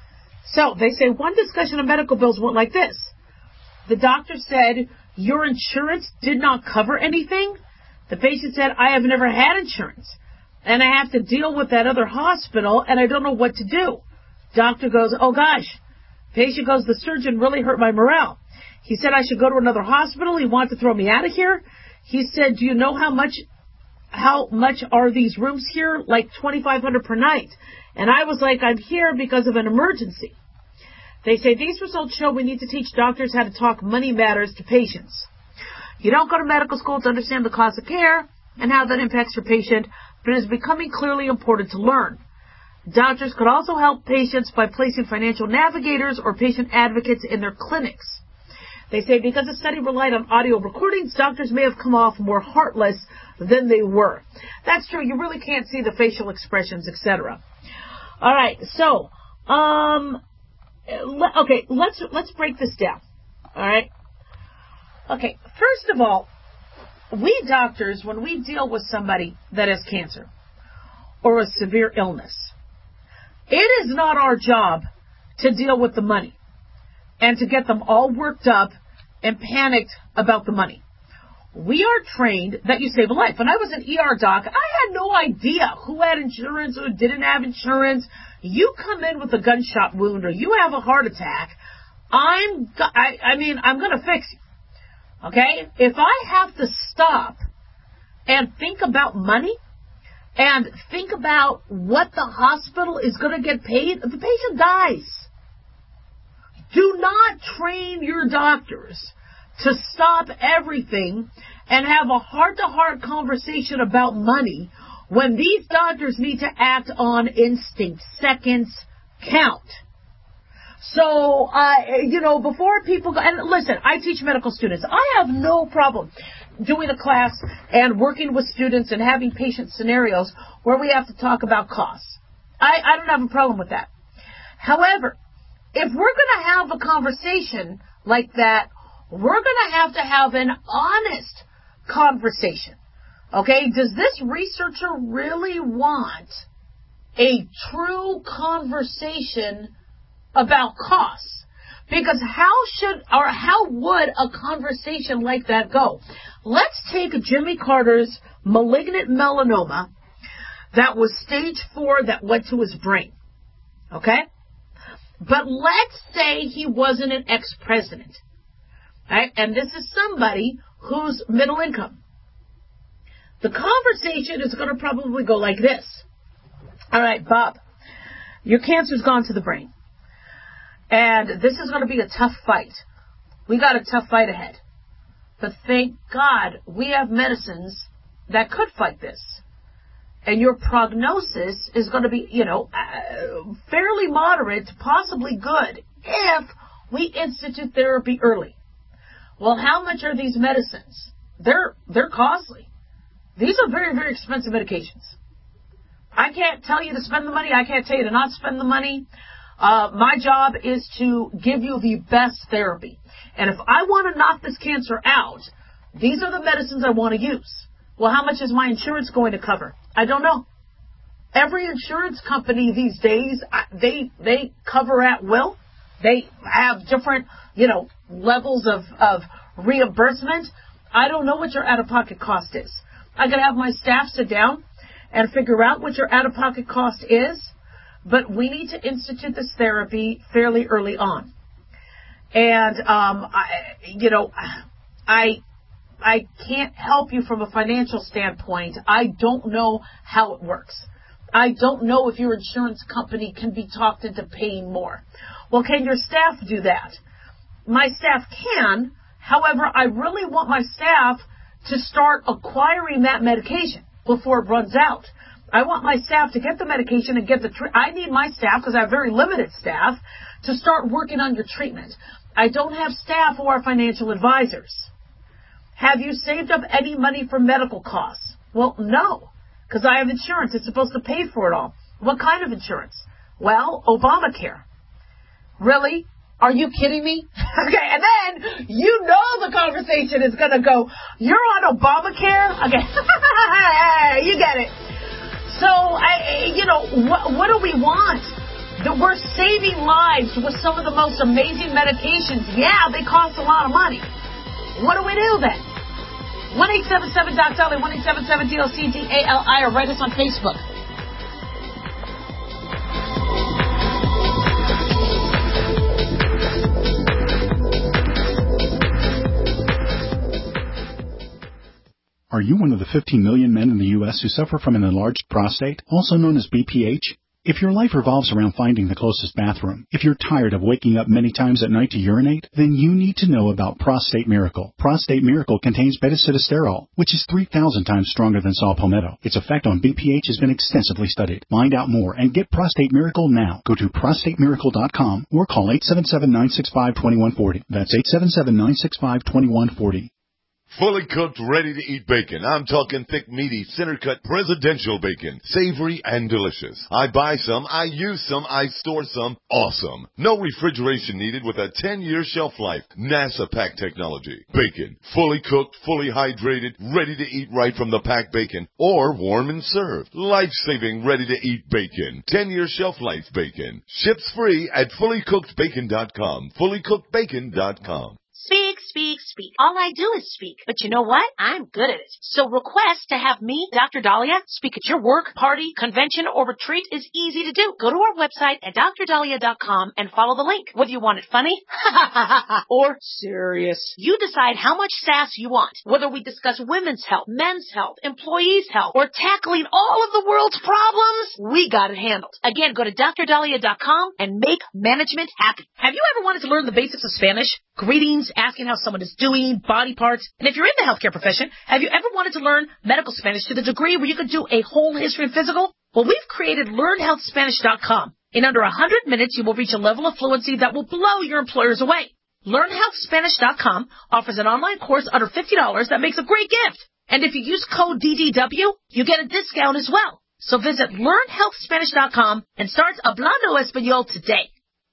So they say one discussion of medical bills went like this. The doctor said, your insurance did not cover anything? The patient said, I have never had insurance, and I have to deal with that other hospital, and I don't know what to do. Doctor goes, oh gosh. Patient goes, the surgeon really hurt my morale. He said I should go to another hospital. He wanted to throw me out of here. He said, do you know how much how much are these rooms here? Like twenty-five hundred dollars per night. And I was like, I'm here because of an emergency. They say these results show we need to teach doctors how to talk money matters to patients. You don't go to medical school to understand the cost of care and how that impacts your patient, but it is becoming clearly important to learn. Doctors could also help patients by placing financial navigators or patient advocates in their clinics. They say because the study relied on audio recordings, doctors may have come off more heartless than they were. That's true. You really can't see the facial expressions, et cetera. All right. So, um, okay, let's let's break this down. All right. Okay. First of all, we doctors, when we deal with somebody that has cancer or a severe illness, it is not our job to deal with the money and to get them all worked up and panicked about the money. We are trained that you save a life. When I was an E R doc, I had no idea who had insurance, who didn't have insurance. You come in with a gunshot wound or you have a heart attack, I'm, I, I mean, I'm going to fix you. Okay? If I have to stop and think about money and think about what the hospital is going to get paid, the patient dies. do not train your doctors to stop everything and have a heart-to-heart conversation about money when these doctors need to act on instinct. Seconds count. So, uh, you know, before people go, and listen, I teach medical students. I have no problem doing a class and working with students and having patient scenarios where we have to talk about costs. I, I don't have a problem with that. However, if we're going to have a conversation like that, we're going to have to have an honest conversation. Okay? Does this researcher really want a true conversation about costs? Because how should or how would a conversation like that go? Let's take Jimmy Carter's malignant melanoma that was stage four that went to his brain. Okay? But let's say he wasn't an ex-president. Right? And this is somebody who's middle income. The conversation is going to probably go like this. All right, Bob, your cancer's gone to the brain. And this is going to be a tough fight. We got a tough fight ahead. But thank God we have medicines that could fight this. And your prognosis is going to be, you know, uh, fairly moderate, possibly good, if we institute therapy early. Well, how much are these medicines? They're they're costly. These are very, very expensive medications. I can't tell you to spend the money. I can't tell you to not spend the money. Uh, my job is to give you the best therapy. And if I want to knock this cancer out, these are the medicines I want to use. Well, how much is my insurance going to cover? I don't know. Every insurance company these days, they they cover at will. They have different, you know, levels of, of reimbursement. I don't know what your out-of-pocket cost is. I could have my staff sit down and figure out what your out-of-pocket cost is, but we need to institute this therapy fairly early on. And, um, I, you know, I... I can't help you from a financial standpoint. I don't know how it works. I don't know if your insurance company can be talked into paying more. Well, can your staff do that? My staff can. However, I really want my staff to start acquiring that medication before it runs out. I want my staff to get the medication and get the treatment. I need my staff, because I have very limited staff, to start working on your treatment. I don't have staff who are financial advisors. Have you saved up any money for medical costs? Well, no, because I have insurance. It's supposed to pay for it all. What kind of insurance? Well, Obamacare. Really? Are you kidding me? Okay, and then you know the conversation is going to go, you're on Obamacare? Okay, you get it. So, I, you know, what, what do we want? That we're saving lives with some of the most amazing medications. Yeah, they cost a lot of money. What do we do then? one eight seven seven D O C D A L I, one eight seven seven D O C D A L I, or write us on Facebook. Are you one of the fifteen million men in the U S who suffer from an enlarged prostate, also known as B P H? If your life revolves around finding the closest bathroom, if you're tired of waking up many times at night to urinate, then you need to know about Prostate Miracle. Prostate Miracle contains beta-sitosterol, which is three thousand times stronger than saw palmetto. Its effect on B P H has been extensively studied. Find out more and get Prostate Miracle now. Go to prostate miracle dot com or call eight seven seven, nine six five, two one four zero. That's eight seven seven, nine six five, two one four zero. Fully cooked, ready-to-eat bacon. I'm talking thick, meaty, center-cut presidential bacon. Savory and delicious. I buy some, I use some, I store some. Awesome. No refrigeration needed with a ten-year shelf life. NASA pack technology. Bacon. Fully cooked, fully hydrated, ready to eat right from the packed bacon. Or warm and served. Life-saving, ready-to-eat bacon. ten-year shelf life bacon. Ships free at fully cooked bacon dot com. fully cooked bacon dot com. Speak, speak, speak. speak. All I do is speak. But you know what? I'm good at it. So request to have me, Doctor Dahlia, speak at your work, party, convention, or retreat is easy to do. Go to our website at dr dahlia dot com and follow the link. Whether you want it funny or serious, you decide how much sass you want. Whether we discuss women's health, men's health, employees' health, or tackling all of the world's problems, we got it handled. Again, go to dr dahlia dot com and make management happy. Have you ever wanted to learn the basics of Spanish? Greetings, asking how someone is doing, body parts. And if you're in the healthcare profession, have you ever wanted to learn medical Spanish to the degree where you could do a whole history and physical? Well, we've created learn health spanish dot com. In under one hundred minutes, you will reach a level of fluency that will blow your employers away. learn health spanish dot com offers an online course under fifty dollars that makes a great gift. And if you use code D D W, you get a discount as well. So visit learn health spanish dot com and start Hablando Español today.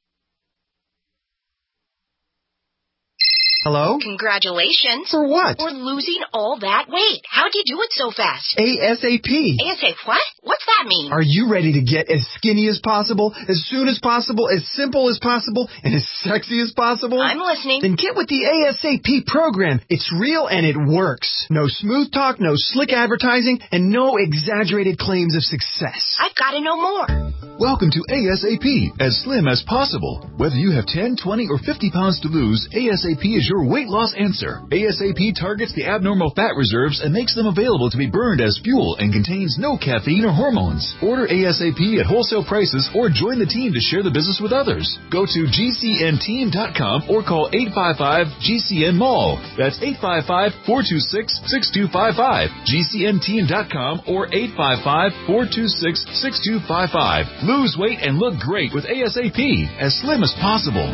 Hello? Congratulations. For what? For losing all that weight. How'd you do it so fast? ASAP. ASAP what? What's that mean? Are you ready to get as skinny as possible, as soon as possible, as simple as possible, and as sexy as possible? I'm listening. Then get with the ASAP program. It's real and it works. No smooth talk, no slick advertising, and no exaggerated claims of success. I've got to know more. Welcome to ASAP, as slim as possible. Whether you have ten, twenty, or fifty pounds to lose, ASAP is your weight loss answer. ASAP targets the abnormal fat reserves and makes them available to be burned as fuel and contains no caffeine or hormones. Order ASAP at wholesale prices or join the team to share the business with others. Go to G C N team dot com or call eight five five G C N mall. That's eight five five, four two six, six two five five. G C N team dot com or eight five five, four two six, six two five five. Lose weight and look great with ASAP, as slim as possible.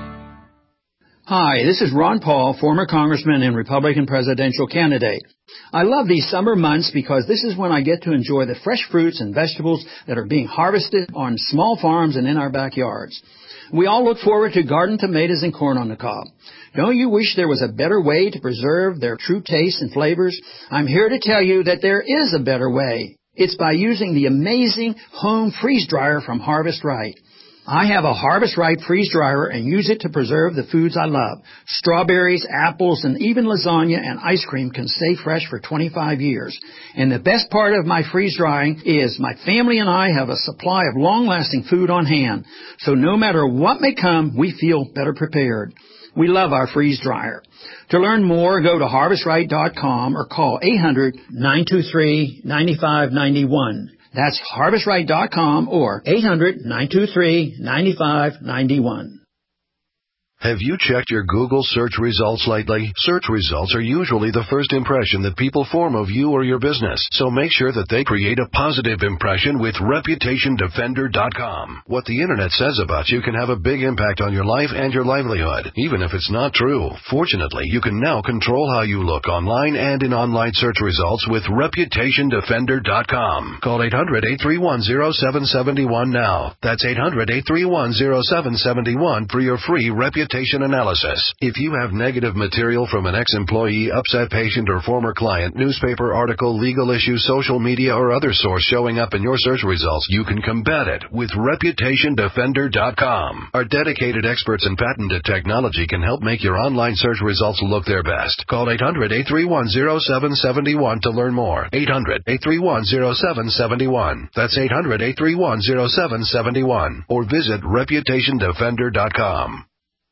Hi, this is Ron Paul, former congressman and Republican presidential candidate. I love these summer months because this is when I get to enjoy the fresh fruits and vegetables that are being harvested on small farms and in our backyards. We all look forward to garden tomatoes and corn on the cob. Don't you wish there was a better way to preserve their true tastes and flavors? I'm here to tell you that there is a better way. It's by using the amazing home freeze dryer from Harvest Right. I have a Harvest Right freeze dryer and use it to preserve the foods I love. Strawberries, apples, and even lasagna and ice cream can stay fresh for twenty-five years. And the best part of my freeze drying is my family and I have a supply of long-lasting food on hand. So no matter what may come, we feel better prepared. We love our freeze dryer. To learn more, go to harvest right dot com or call eight hundred, nine two three, nine five nine one. That's harvest right dot com or eight hundred, nine two three, nine five nine one. Have you checked your Google search results lately? Search results are usually the first impression that people form of you or your business, so make sure that they create a positive impression with reputation defender dot com. What the internet says about you can have a big impact on your life and your livelihood, even if it's not true. Fortunately, you can now control how you look online and in online search results with reputation defender dot com. Call eight hundred, eight three one, zero seven seven one now. That's eight hundred, eight three one, zero seven seven one for your free reputation analysis. If you have negative material from an ex-employee, upset patient, or former client, newspaper article, legal issue, social media, or other source showing up in your search results, you can combat it with reputation defender dot com. Our dedicated experts in patented technology can help make your online search results look their best. Call eight hundred, eight three one, zero seven seven one to learn more. eight hundred, eight three one, zero seven seven one. That's eight hundred, eight three one, zero seven seven one. Or visit reputation defender dot com.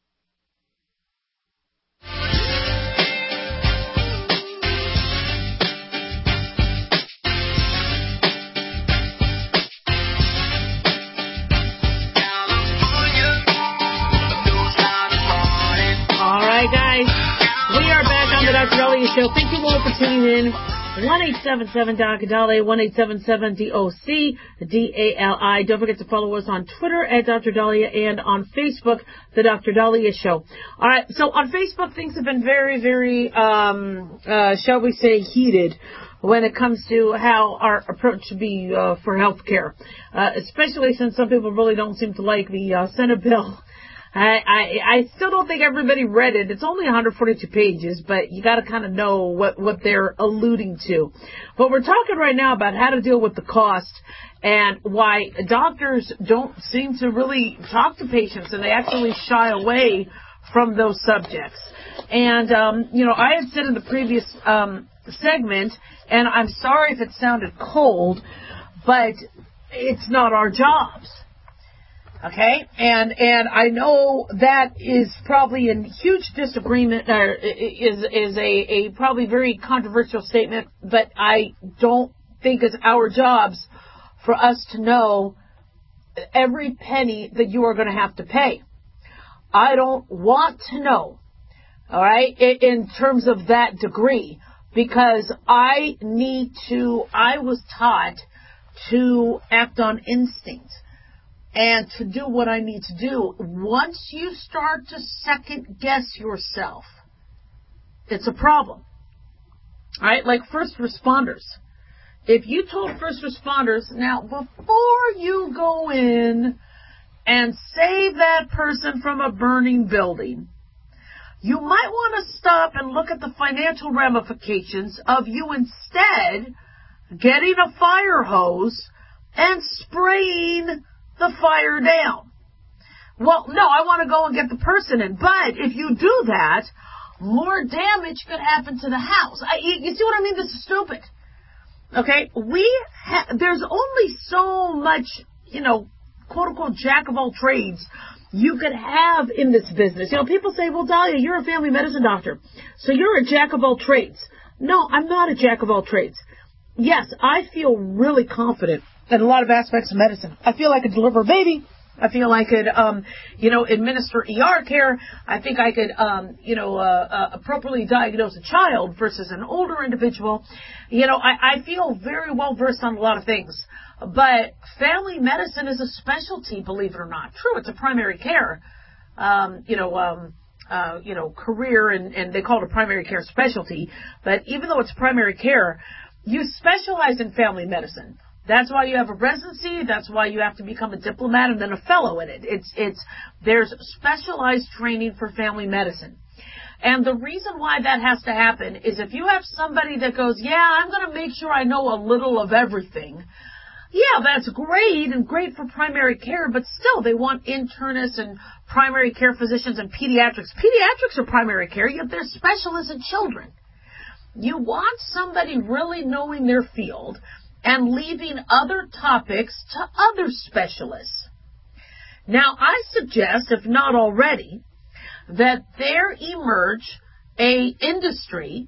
Doctor Dahlia Show. Thank you all for tuning in. one eight seven seven Doctor Dahlia, one eight seven seven D O C D A L I. Don't forget to follow us on Twitter at Doctor Dahlia and on Facebook, The Doctor Dahlia Show. All right, so on Facebook, things have been very, very, um, uh, shall we say, heated when it comes to how our approach should be uh, for health care, uh, especially since some people really don't seem to like the uh, Senate bill. I, I, I still don't think everybody read it. It's only one hundred forty-two pages, but you got to kind of know what, what they're alluding to. But we're talking right now about how to deal with the cost and why doctors don't seem to really talk to patients, and they actually shy away from those subjects. And, um, you know, I had said in the previous um, segment, and I'm sorry if it sounded cold, but it's not our jobs. Okay? And and I know that is probably in huge disagreement, or is is a, a probably very controversial statement, but I don't think it's our jobs for us to know every penny that you are going to have to pay. I don't want to know, all right, in terms of that degree, because I need to, I was taught to act on instinct and to do what I need to do. Once you start to second guess yourself, it's a problem. All right, like first responders. If you told first responders, now before you go in and save that person from a burning building, you might want to stop and look at the financial ramifications of you instead getting a fire hose and spraying the fire down. Well, no, I want to go and get the person in. But if you do that, more damage could happen to the house. I, you, you see what I mean? This is stupid. Okay? We ha- there's only so much, you know, quote-unquote jack of all trades you could have in this business. You know, people say, well, Dahlia, you're a family medicine doctor, so you're a jack of all trades. No, I'm not a jack of all trades. Yes, I feel really confident in a lot of aspects of medicine. I feel I could deliver a baby. I feel I could, um, you know, administer E R care. I think I could, um, you know, uh, uh, appropriately diagnose a child versus an older individual. You know, I, I feel very well versed on a lot of things. But family medicine is a specialty, believe it or not. True, it's a primary care, um, you know, um, uh, you know, career, and, and they call it a primary care specialty. But even though it's primary care, you specialize in family medicine. That's why you have a residency. That's why you have to become a diplomat and then a fellow in it. It's, it's, there's specialized training for family medicine. And the reason why that has to happen is if you have somebody that goes, yeah, I'm going to make sure I know a little of everything. Yeah, that's great and great for primary care, but still they want internists and primary care physicians and pediatrics. Pediatrics are primary care, yet they're specialists in children. You want somebody really knowing their field and leaving other topics to other specialists. Now, I suggest, if not already, that there emerge a industry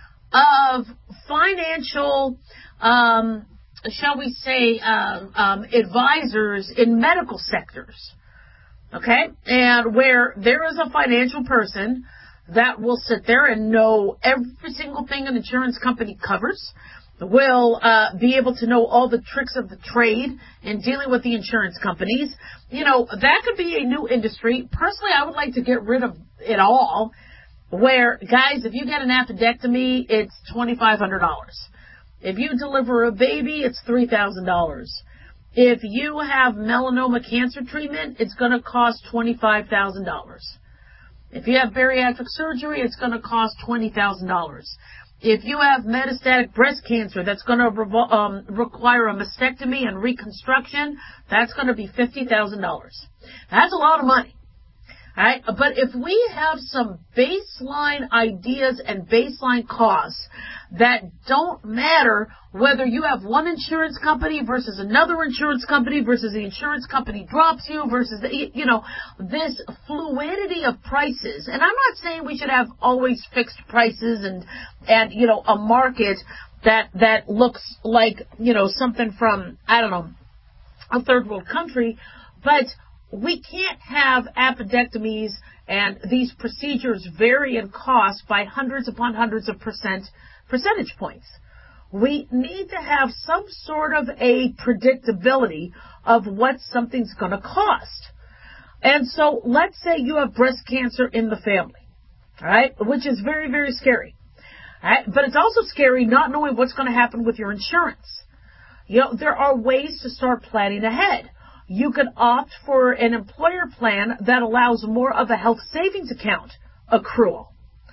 of financial, um, shall we say, um, um, advisors in medical sectors, okay? And where there is a financial person that will sit there and know every single thing an insurance company covers, will uh, be able to know all the tricks of the trade in dealing with the insurance companies. You know, that could be a new industry. Personally, I would like to get rid of it all, where, guys, if you get an appendectomy, it's twenty-five hundred dollars. If you deliver a baby, it's three thousand dollars. If you have melanoma cancer treatment, it's going to cost twenty-five thousand dollars. If you have bariatric surgery, it's going to cost twenty thousand dollars. If you have metastatic breast cancer that's going to revol- um, require a mastectomy and reconstruction, that's going to be fifty thousand dollars. That's a lot of money. All right? But if we have some baseline ideas and baseline costs that don't matter whether you have one insurance company versus another insurance company versus the insurance company drops you versus, the, you know, this fluidity of prices. And I'm not saying we should have always fixed prices and, and you know, a market that, that looks like, you know, something from, I don't know, a third world country, but we can't have appendectomies and these procedures vary in cost by hundreds upon hundreds of percent percentage points. We need to have some sort of a predictability of what something's going to cost. And so let's say you have breast cancer in the family, all right, which is very, very scary. All right? But it's also scary not knowing what's going to happen with your insurance. You know, there are ways to start planning ahead. You could opt for an employer plan that allows more of a health savings account accrual.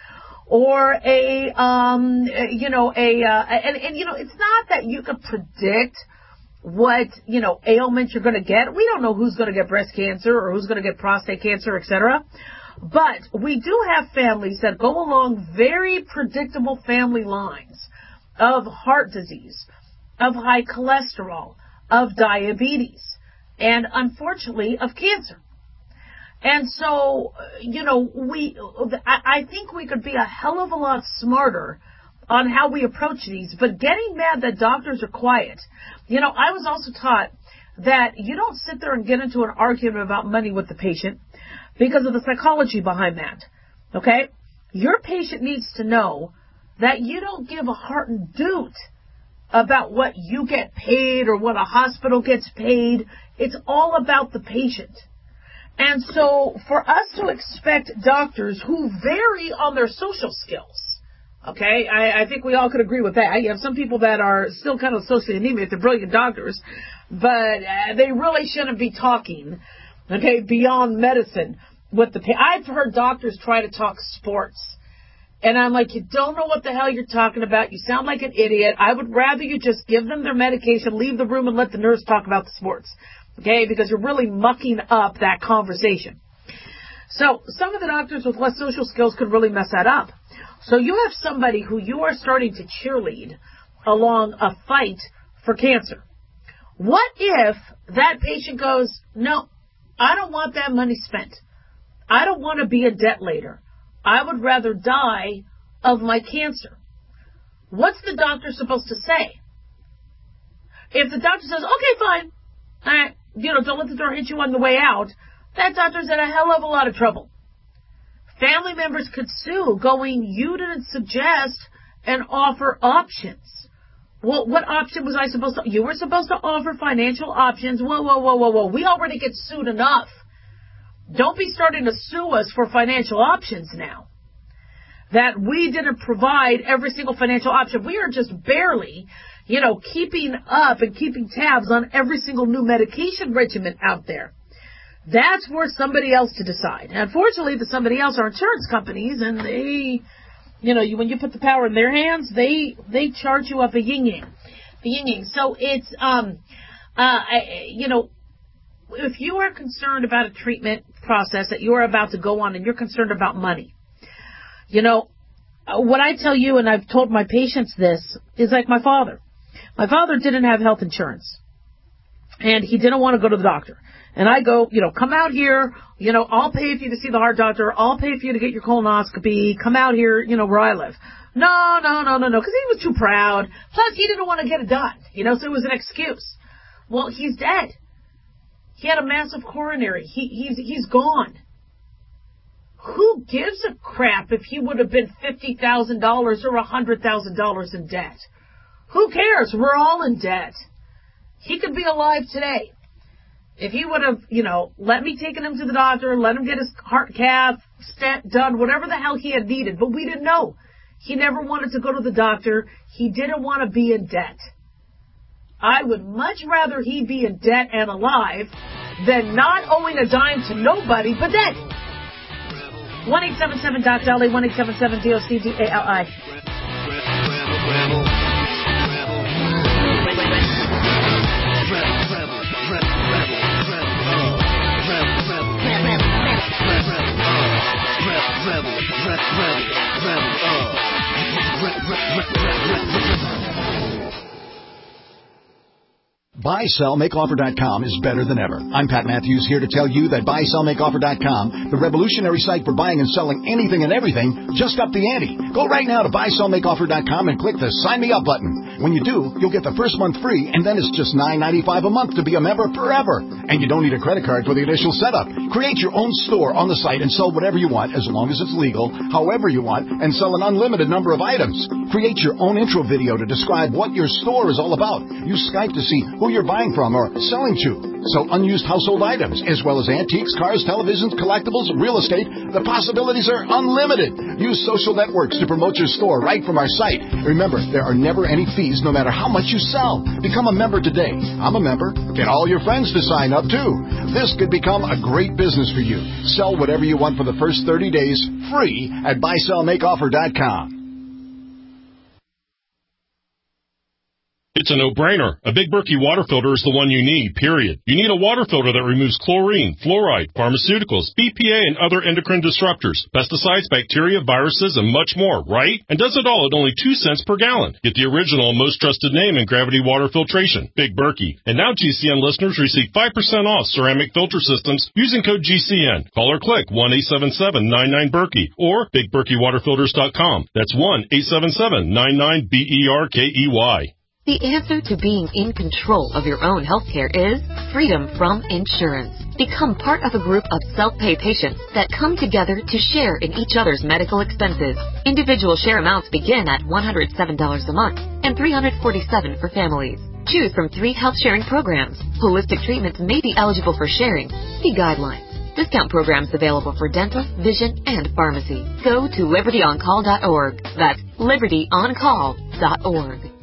Or a, um, you know, a, uh, and, and, you know, it's not that you could predict what, you know, ailment you're going to get. We don't know who's going to get breast cancer or who's going to get prostate cancer, et cetera. But we do have families that go along very predictable family lines of heart disease, of high cholesterol, of diabetes, and unfortunately of cancer. And so, you know, we, I think we could be a hell of a lot smarter on how we approach these, but getting mad that doctors are quiet. You know, I was also taught that you don't sit there and get into an argument about money with the patient because of the psychology behind that. Okay? Your patient needs to know that you don't give a heart and doot about what you get paid or what a hospital gets paid. It's all about the patient. And so for us to expect doctors who vary on their social skills, okay, I, I think we all could agree with that. You have some people that are still kind of socially anemic. They're brilliant doctors, but uh, they really shouldn't be talking, okay, beyond medicine with the pa- I've heard doctors try to talk sports. And I'm like, you don't know what the hell you're talking about. You sound like an idiot. I would rather you just give them their medication, leave the room, and let the nurse talk about the sports. Okay? Because you're really mucking up that conversation. So some of the doctors with less social skills could really mess that up. So you have somebody who you are starting to cheerlead along a fight for cancer. What if that patient goes, no, I don't want that money spent. I don't want to be in debt later. I would rather die of my cancer. What's the doctor supposed to say? If the doctor says, okay, fine, all right, you know, don't let the door hit you on the way out, that doctor's in a hell of a lot of trouble. Family members could sue, going, you didn't suggest and offer options. Well, what option was I supposed to? You were supposed to offer financial options. Whoa, whoa, whoa, whoa, whoa. We already get sued enough. Don't be starting to sue us for financial options now. That we didn't provide every single financial option. We are just barely, you know, keeping up and keeping tabs on every single new medication regimen out there. That's for somebody else to decide. And unfortunately, the somebody else are insurance companies, and they, you know, you, when you put the power in their hands, they they charge you up a yin-yang. A yin-yang. So it's, um, uh, I, you know, if you are concerned about a treatment process that you are about to go on and you're concerned about money, you know, what I tell you, and I've told my patients this, is like my father. My father didn't have health insurance, and he didn't want to go to the doctor. And I go, you know, come out here, you know, I'll pay for you to see the heart doctor. I'll pay for you to get your colonoscopy. Come out here, you know, where I live. No, no, no, no, no, because he was too proud. Plus, he didn't want to get it done, you know, so it was an excuse. Well, he's dead. He had a massive coronary. He, he's, he's gone. Who gives a crap if he would have been fifty thousand dollars or one hundred thousand dollars in debt? Who cares? We're all in debt. He could be alive today. If he would have, you know, let me take him to the doctor, let him get his heart cath, stent done, whatever the hell he had needed. But we didn't know. He never wanted to go to the doctor. He didn't want to be in debt. I would much rather he be in debt and alive than not owing a dime to nobody but dead. one eight seven seven D O C D A L I, one eight seven seven D O C D A L I. buy sell make offer dot com is better than ever. I'm Pat Matthews, here to tell you that buy sell make offer dot com, the revolutionary site for buying and selling anything and everything, just upped the ante. Go right now to buy sell make offer dot com and click the Sign Me Up button. When you do, you'll get the first month free, and then it's just nine ninety-five a month to be a member forever. And you don't need a credit card for the initial setup. Create your own store on the site and sell whatever you want, as long as it's legal, however you want, and sell an unlimited number of items. Create your own intro video to describe what your store is all about. Use Skype to see who you're buying from or selling to. Sell unused household items, as well as antiques, cars, televisions, collectibles, real estate. The possibilities are unlimited. Use social networks to promote your store right from our site. Remember, there are never any fees no matter how much you sell. Become a member today. I'm a member. Get all your friends to sign up too. This could become a great business for you. Sell whatever you want for the first thirty days free at buy sell make offer dot com. It's a no-brainer. A Big Berkey water filter is the one you need, period. You need a water filter that removes chlorine, fluoride, pharmaceuticals, B P A, and other endocrine disruptors, pesticides, bacteria, viruses, and much more, right? And does it all at only two cents per gallon. Get the original and most trusted name in gravity water filtration, Big Berkey. And now G C N listeners receive five percent off ceramic filter systems using code G C N. Call or click one eight seven seven nine nine Berkey or big berkey water filters dot com. That's one eight seven seven nine nine B E R K E Y. The answer to being in control of your own healthcare is freedom from insurance. Become part of a group of self-pay patients that come together to share in each other's medical expenses. Individual share amounts begin at one hundred seven dollars a month and three hundred forty-seven dollars for families. Choose from three health sharing programs. Holistic treatments may be eligible for sharing. See guidelines. Discount programs available for dental, vision, and pharmacy. Go to liberty on call dot org. That's liberty on call dot org.